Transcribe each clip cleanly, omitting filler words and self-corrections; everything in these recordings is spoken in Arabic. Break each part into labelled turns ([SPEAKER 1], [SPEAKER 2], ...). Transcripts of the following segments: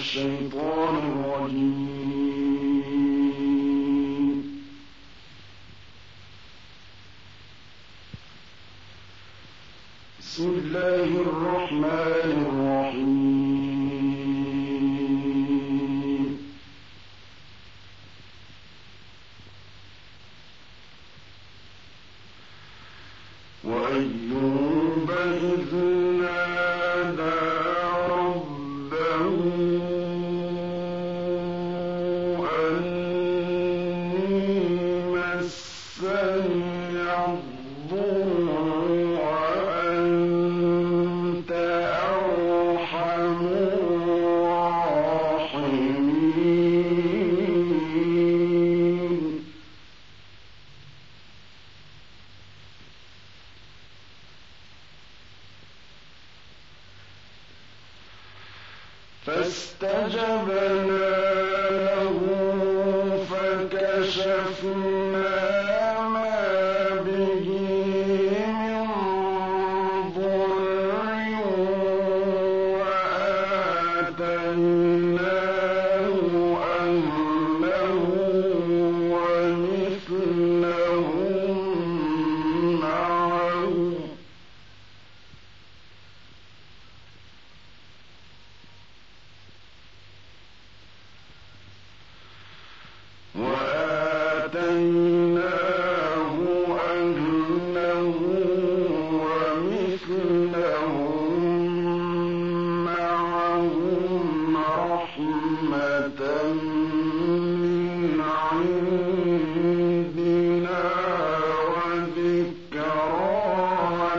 [SPEAKER 1] الشيطان الرجيم. بسم الله الرحمن الرحيم. وأيوب إذ نادى ربه أني مسني الضر وأنت أرحم الراحمين. فاستجبنا له فكشفنا ما به من ضر وآتيناه أهله ومثلهم معهم رحمة من عندنا وذكرى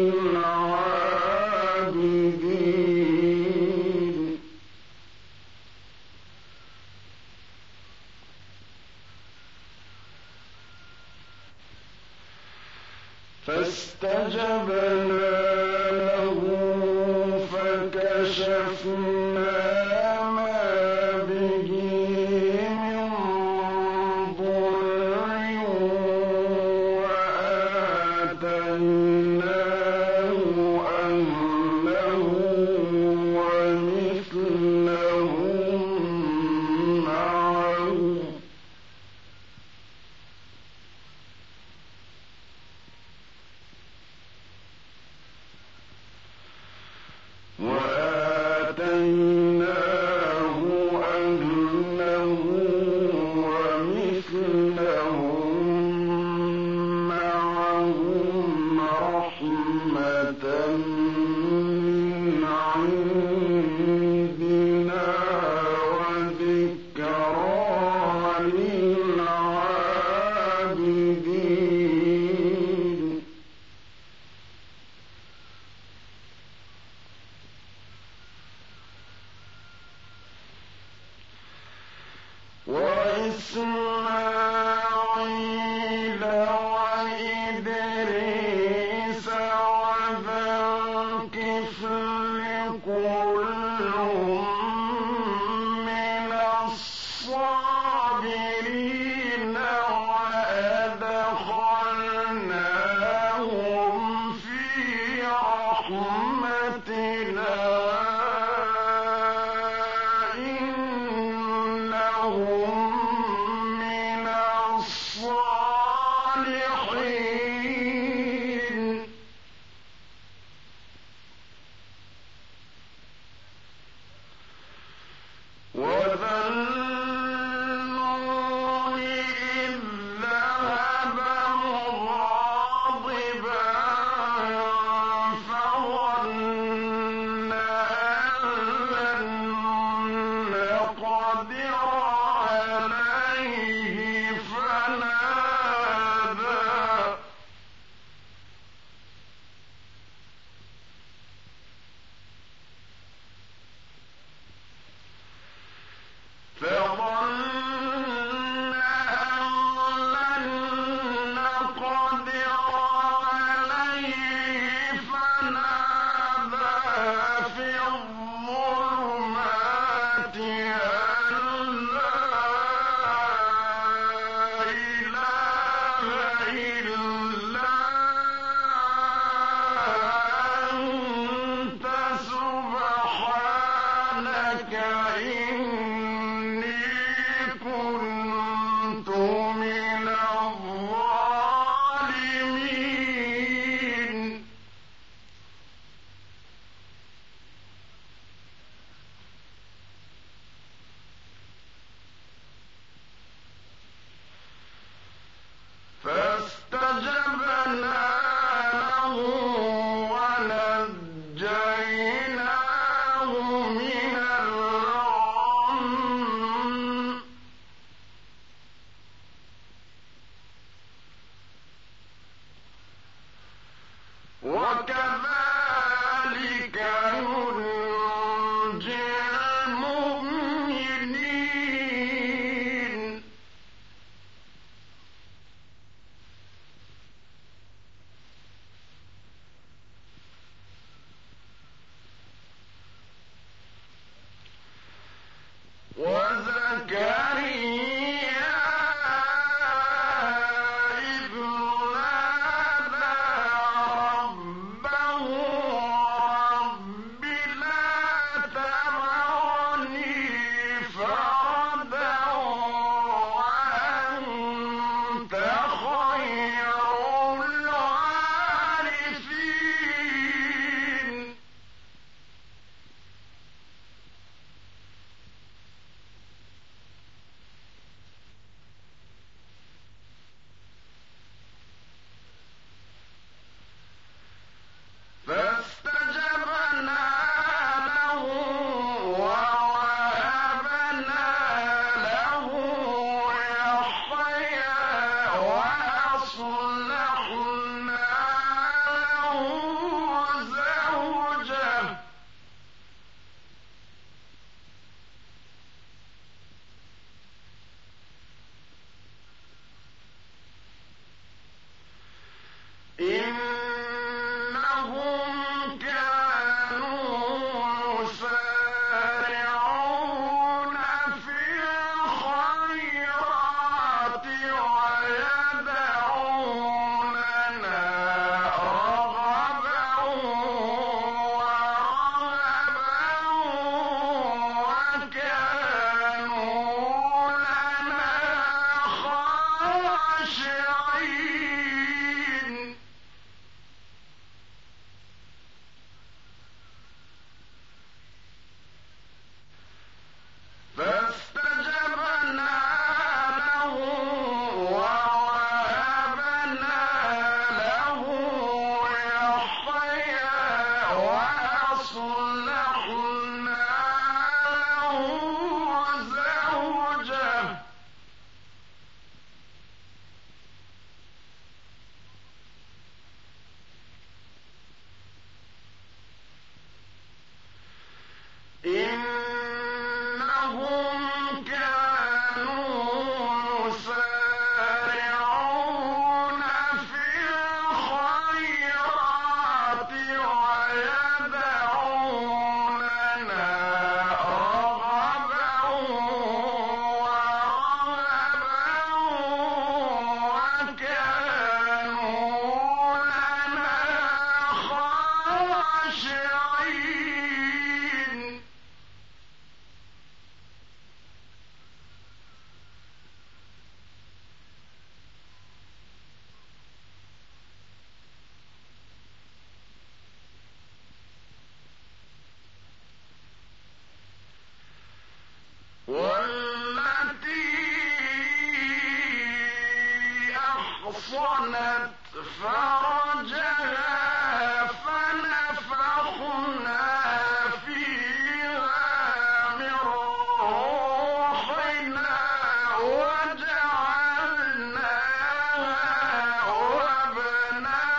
[SPEAKER 1] للعابدين. فاستجبنا له فكشفنا ما به من ضر وآتيناه أهله ومثلهم معهم فرجها فنفخنا فيها من روحنا وجعلناها وابنها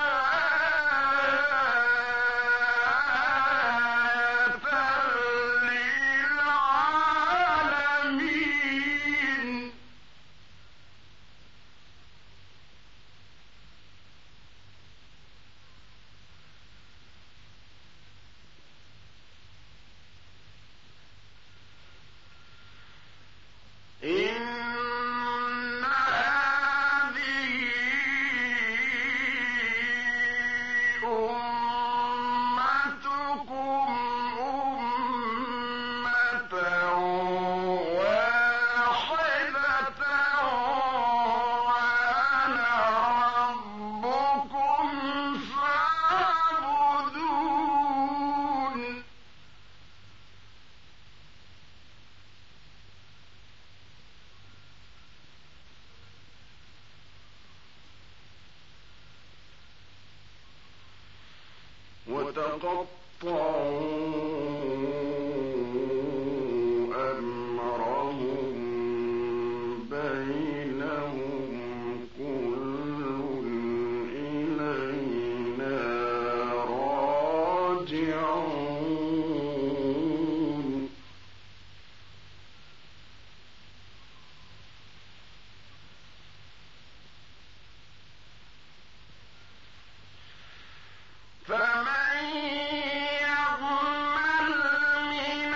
[SPEAKER 1] للعالمين. إن هذه أمتكم أمة واحدة وأنا ربكم فاعبدون. وتقطعوا أمرهم بينهم كل إلينا راجعون. فمن يعمل من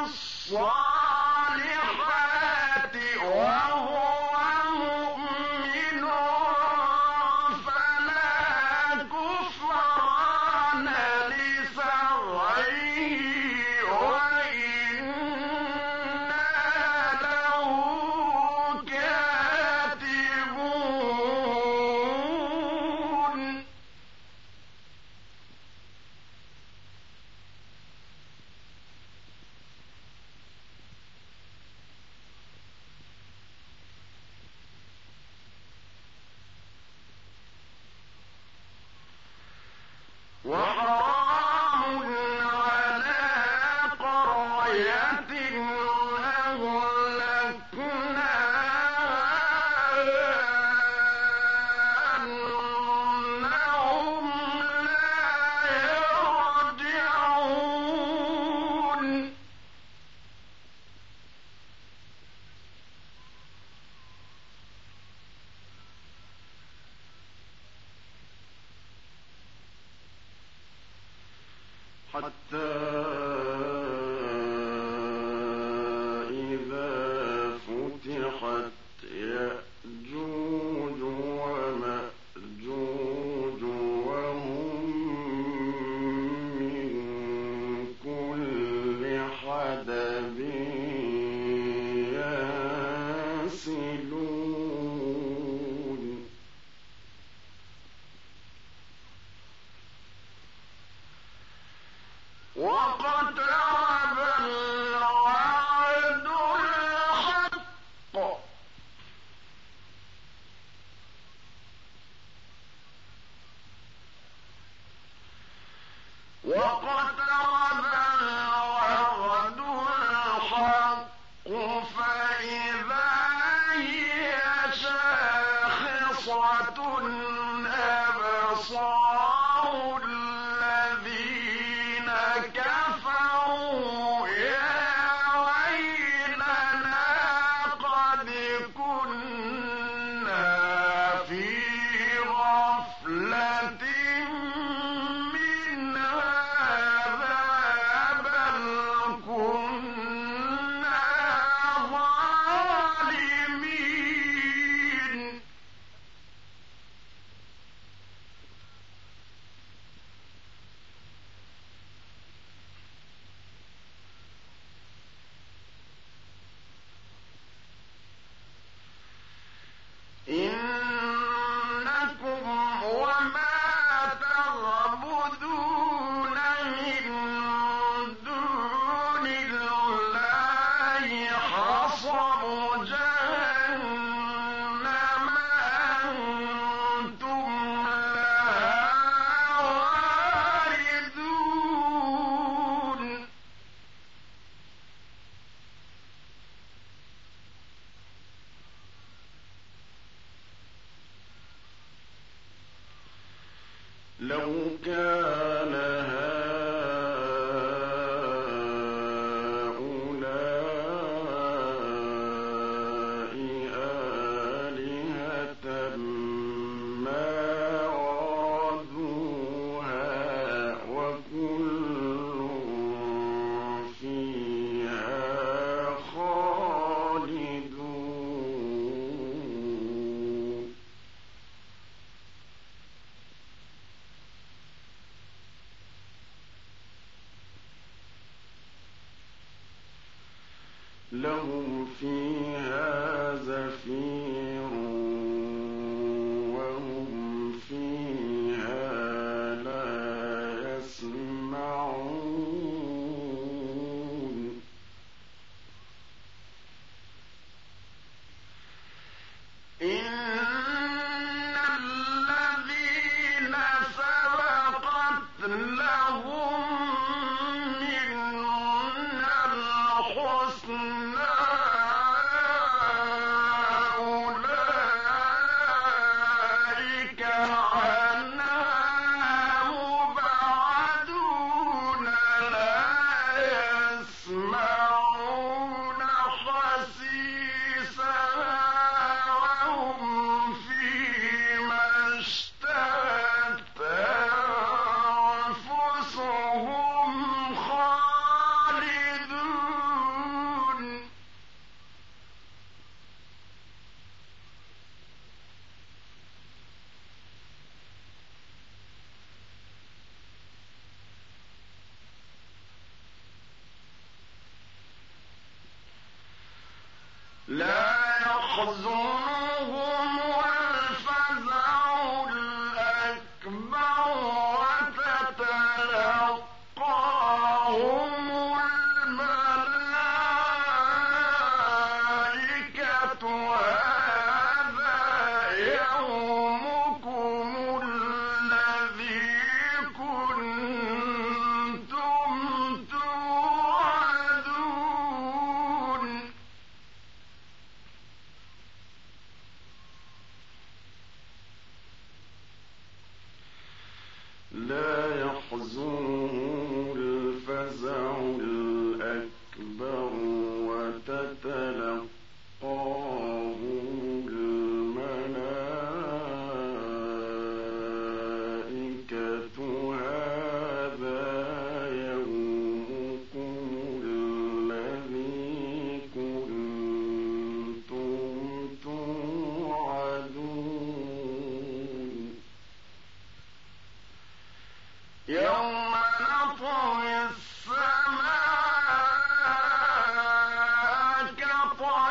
[SPEAKER 1] الصالحات وهو مؤمن فلا كفران لسعيه وإنا له كاتبون. وحرام على قرية أهلكناها أنهم لا يرجعون. حتى إذا فتحت يأجوج ومأجوج وهم من كل حدب ينسلون. واقترب الوعد الحق فإذا هي شاخصة أبصار الذين كفروا يا ويلنا قد كنا في غفلة من هذا بل كنا ظالمين. لو كان هؤلاء آلهة ما وردوها وكل فيها خالدون لهم فيها زفير وهم فيها لا يسمعون إن الذين سبقت لهم منا الحسنى أولئك عنها مبعدون لا يسمعون حسيسها وهم فيما اشتهت أنفسهم خالدون لا يحزنهم الفزع الأكبر وتتلقاهم الملائكة هذا يومكم الذي كنتم توعدون لا يحزنهم الفزع الأكبر وتتلقاهم الملائكة هذا يومكم الذي كنتم توعدون يوم نطوي السماء كطي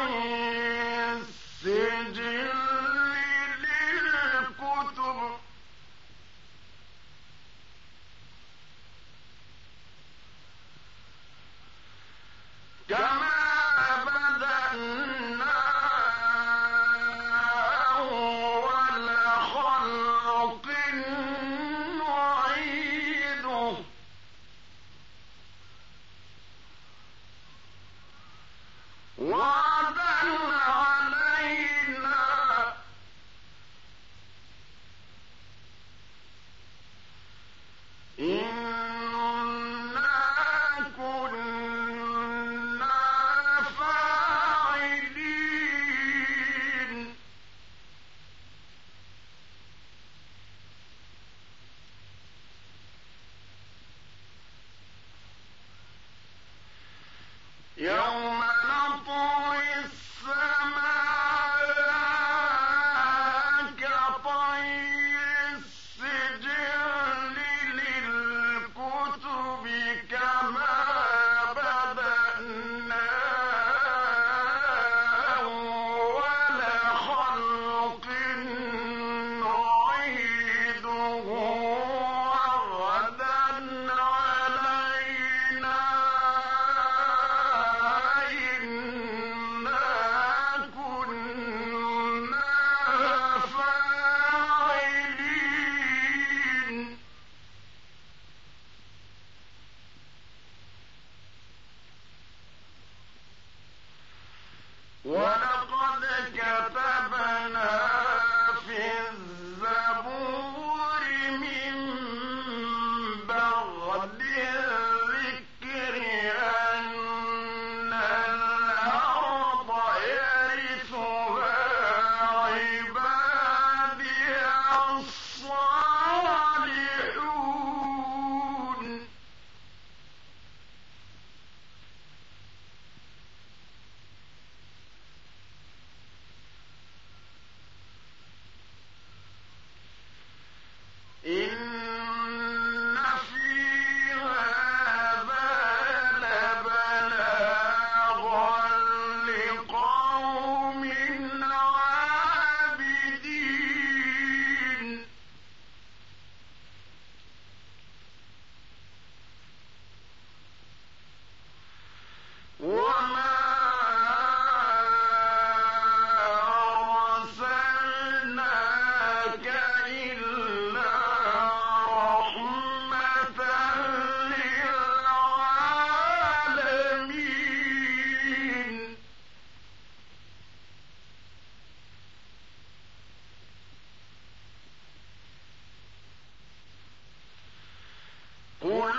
[SPEAKER 1] قل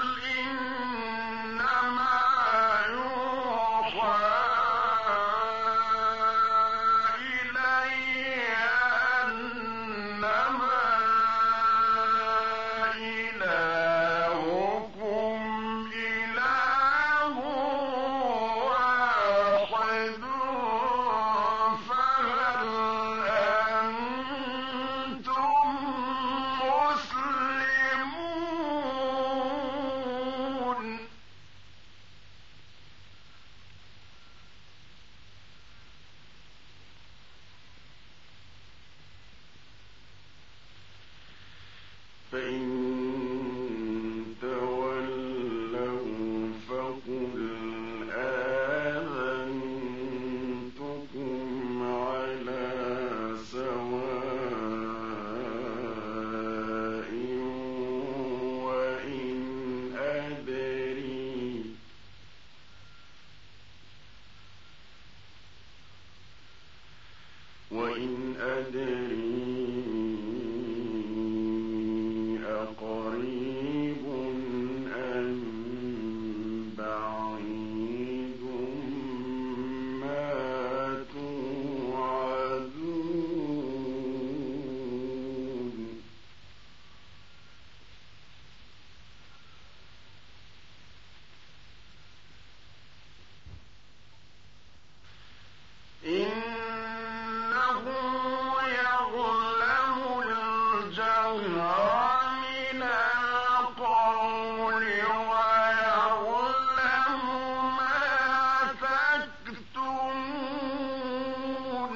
[SPEAKER 1] إنما يوحى إلي أنما إلهكم إله واحد فهل أنتم مسلمون فإن تولوا فقل آذنتكم على سواء وإن أدري أقريب أم بعيد ما توعدون إنه يعلم الجهر من القول ويعلم ما تكتمون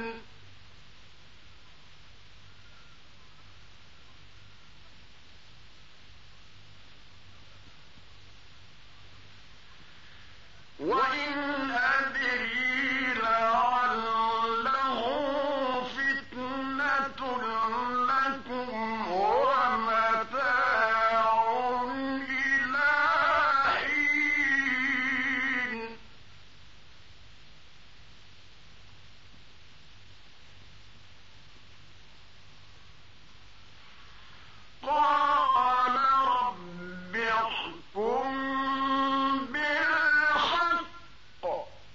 [SPEAKER 1] وإن أدري لعله فتنة لكم ومتاع إلى حين قال رب احكم بالحق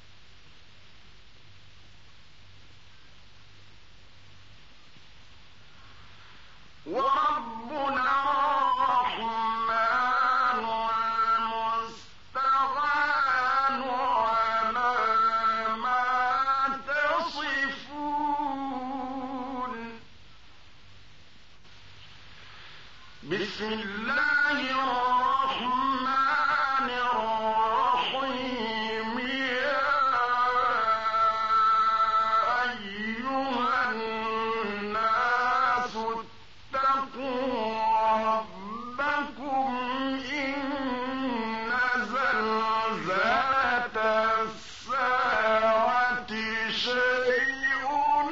[SPEAKER 1] وربنا الرحمن المستعان على ما تصفون بسم الله الرحمن الرحيم يا أيها الناس اتقوا ربكم إن زلزلة الساعة شيء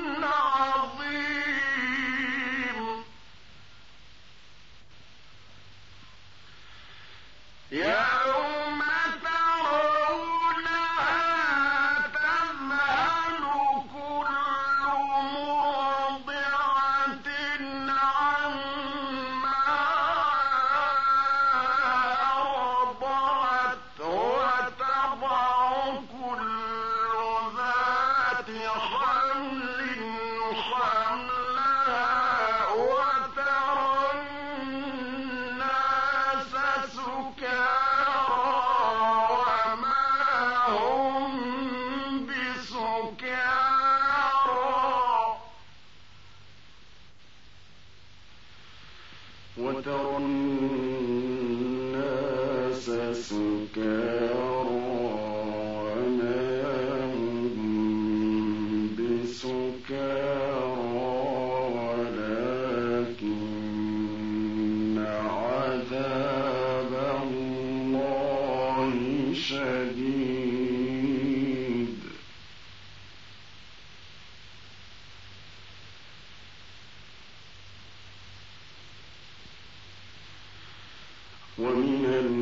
[SPEAKER 1] عظيم يوم ترونها تذهل كل مرضعة عما أرضعت وتضع كل ذات حمل حملها وترى الناس سكارى وما هم بسكارى وترى الناس سكارى وما هم بسكارى ولكن عذاب الله شديد ومن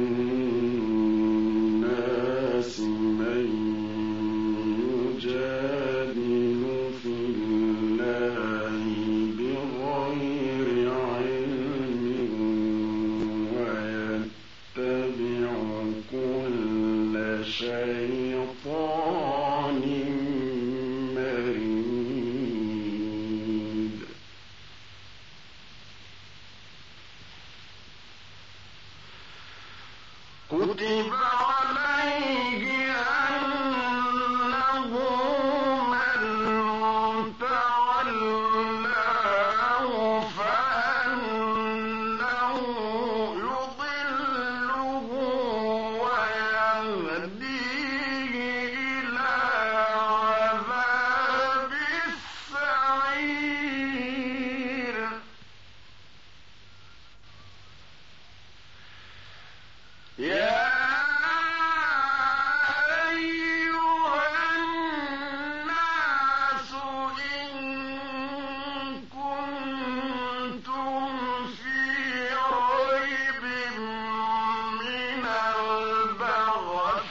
[SPEAKER 1] الناس من يجادل في الله بغير علم ويتبع كتب عليه أنه من تولاه فأنه يضله ويهديه إلى عذاب السعير. يا أيها الناس إن كنتم في ريب من البعث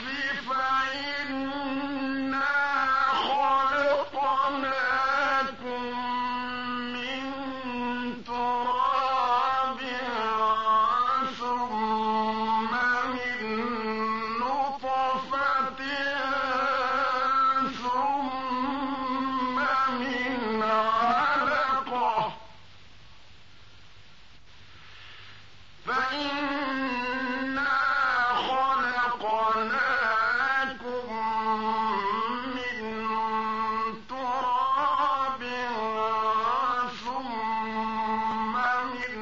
[SPEAKER 1] فإنا خلقناكم من تراب ثم من نطفة ثم من علقة فإنا خلقناكم من تراب ثم من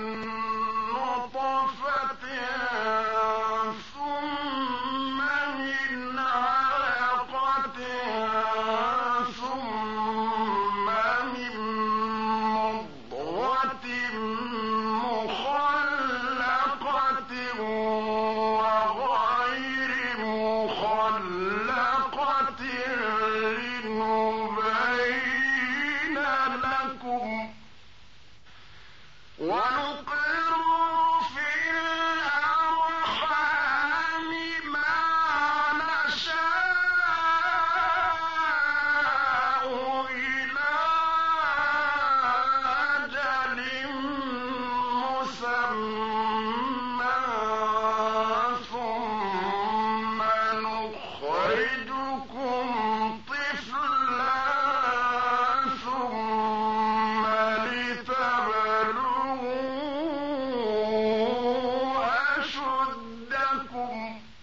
[SPEAKER 1] نطفة ثم من علقة ثم من مضغة مخلقة وغير مخلقة لنبين لكم ونقر في الأرحام ما نشاء إلى أجل مسمى ثم نخرجكم طفلا ثم لتبلغوا أشدكم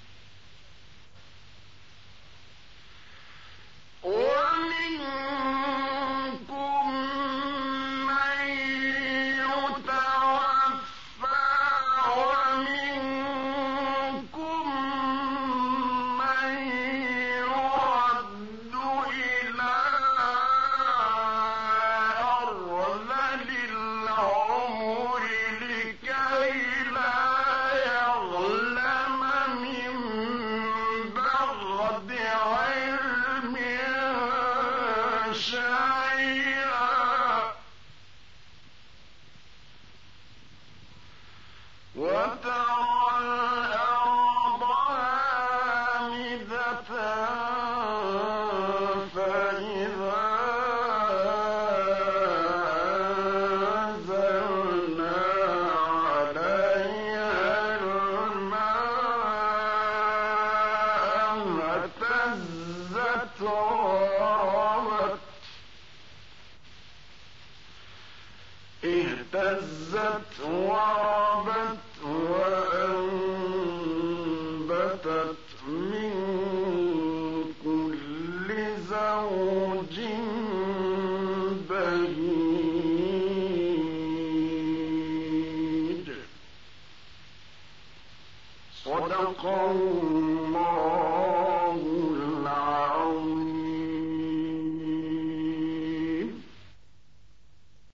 [SPEAKER 1] ومنكم من يتوفى ومنكم من يرد إلى أرذل العمر لكي لا يعلم من بعد علم شيئا وترى الأرض هامدة فإذا أنزلنا عليها الماء اهتزت وربت وأنبتت من كل زوج بهيج. صدق الله